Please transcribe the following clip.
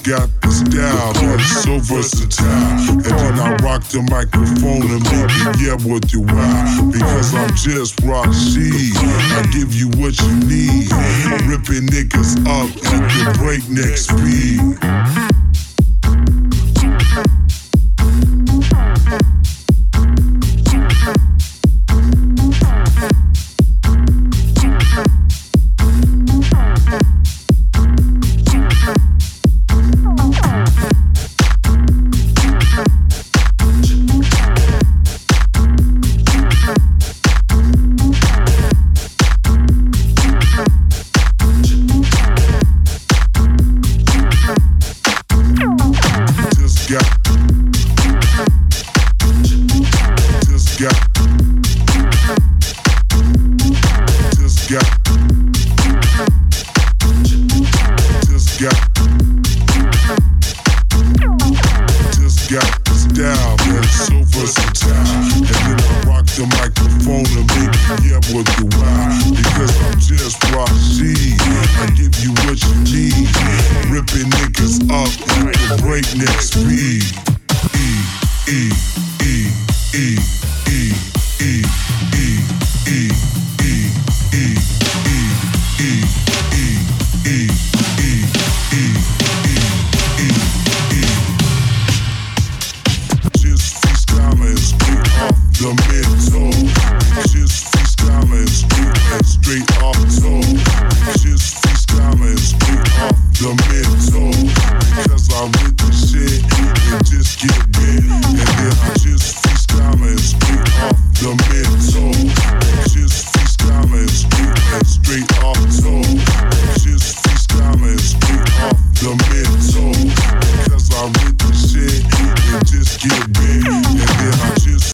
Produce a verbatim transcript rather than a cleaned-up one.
got the style that's so versatile. And then I rock the microphone and make it yeah with you why. Because I'm just Rashid. I give you what you need. Ripping niggas up at the breakneck speed. Straight